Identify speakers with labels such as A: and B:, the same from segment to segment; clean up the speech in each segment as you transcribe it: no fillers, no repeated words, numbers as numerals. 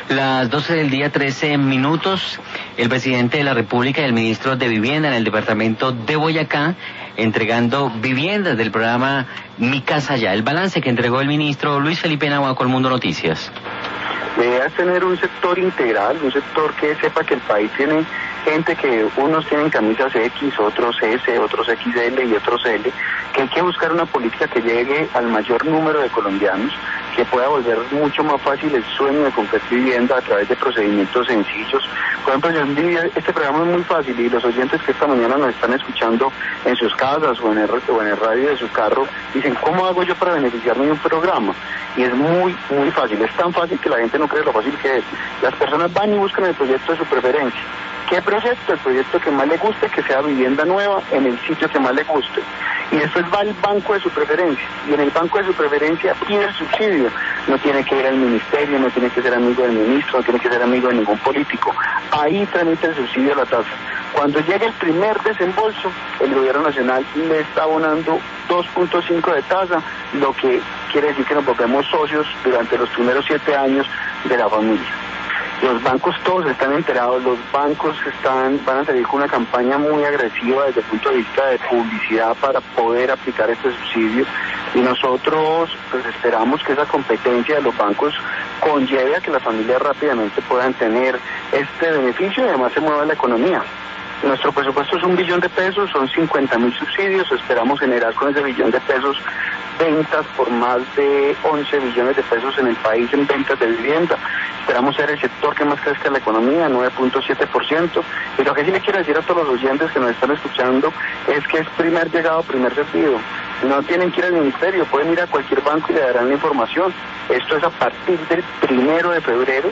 A: Las 12 del día, 13 minutos. El presidente de la República y el ministro de Vivienda en el departamento de Boyacá entregando viviendas del programa Mi Casa Ya. El balance que entregó el ministro Luis Felipe Nahuatl con Mundo Noticias.
B: La idea es tener un sector integral, un sector que sepa que el país tiene gente que unos tienen camisas X, otros S, otros XL y otros L, que hay que buscar una política que llegue al mayor número de colombianos, que pueda volver mucho más fácil el sueño de comprar vivienda a través de procedimientos sencillos. Por ejemplo, este programa es muy fácil y los oyentes que esta mañana nos están escuchando en sus casas o en el radio de su carro dicen, ¿cómo hago yo para beneficiarme de un programa? Y es muy fácil, es tan fácil que la gente no cree lo fácil que es. Las personas van y buscan el proyecto de su preferencia. ¿Qué proyecto? El proyecto que más le guste, que sea vivienda nueva en el sitio que más le guste. Y después va al banco de su preferencia. Y en el banco de su preferencia pide el subsidio. No tiene que ir al ministerio, no tiene que ser amigo del ministro, no tiene que ser amigo de ningún político. Ahí tramita el subsidio a la tasa. Cuando llegue el primer desembolso, el gobierno nacional le está abonando 2.5 de tasa, lo que quiere decir que nos volvemos socios durante los primeros 7 años de la familia. Los bancos todos están enterados, los bancos van a salir con una campaña muy agresiva desde el punto de vista de publicidad para poder aplicar este subsidio, y nosotros pues esperamos que esa competencia de los bancos conlleve a que las familias rápidamente puedan tener este beneficio y además se mueva la economía. Nuestro presupuesto es 1 billón de pesos, son 50.000 subsidios, esperamos generar con ese 1 billón de pesos ventas por más de 11 billones de pesos en el país en ventas de vivienda. Esperamos ser el sector que más crezca en la economía, 9.7%. Y lo que sí le quiero decir a todos los oyentes que nos están escuchando es que es primer llegado, primer servido. No tienen que ir al ministerio, pueden ir a cualquier banco y le darán la información. Esto es a partir del 1 de febrero,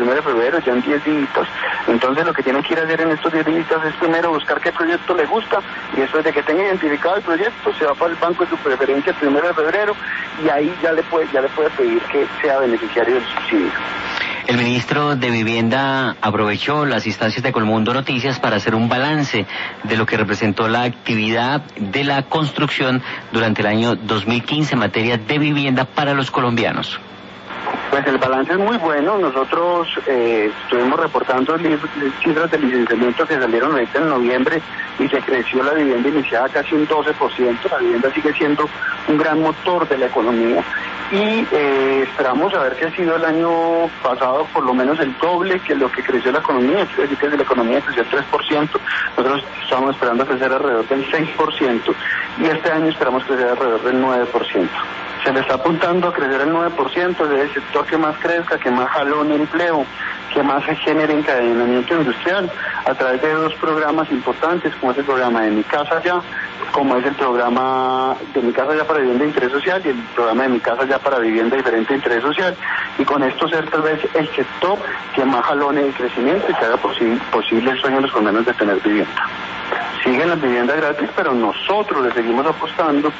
B: ya en 10 días. Entonces lo que tienen que ir a hacer en estos 10 días es primero buscar qué proyecto le gusta, y después de que tenga identificado el proyecto, se va para el banco de su preferencia el 1 de febrero, y ahí ya le puede pedir que sea beneficiario del subsidio.
A: El ministro de Vivienda aprovechó las instancias de Colmundo Noticias para hacer un balance de lo que representó la actividad de la construcción durante el año 2015 en materia de vivienda para los colombianos.
B: Pues el balance es muy bueno. Nosotros estuvimos reportando cifras de licenciamiento que salieron ahorita en noviembre, y se creció la vivienda iniciada casi un 12%. La vivienda sigue siendo un gran motor de la economía, y esperamos haber crecido el año pasado por lo menos el doble que lo que creció la economía. Quiere decir que si la economía creció el 3%, nosotros estamos esperando crecer alrededor del 6%, y este año esperamos crecer alrededor del 9%. Se le está apuntando a crecer el 9%, es el sector que más crezca, que más jalone empleo, que más se genere encadenamiento industrial, a través de 2 programas importantes, como es el programa de Mi Casa Ya, como es el programa de Mi Casa Ya para vivienda de interés social, y el programa de Mi Casa Ya para vivienda diferente de interés social, y con esto ser tal vez el sector que más jalone el crecimiento y que haga posible el sueño de los colombianos de tener vivienda. Siguen las viviendas gratis, pero nosotros le seguimos apostando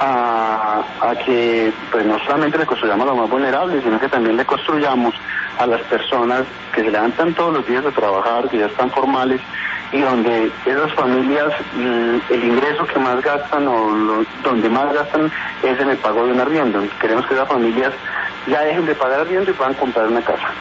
B: a que pues no solamente le construyamos a los más vulnerables, sino que también le construyamos a las personas que se levantan todos los días a trabajar, que ya están formales, y donde esas familias el ingreso que más gastan o donde más gastan es en el pago de un arriendo. Queremos que esas familias ya dejen de pagar arriendo y puedan comprar una casa.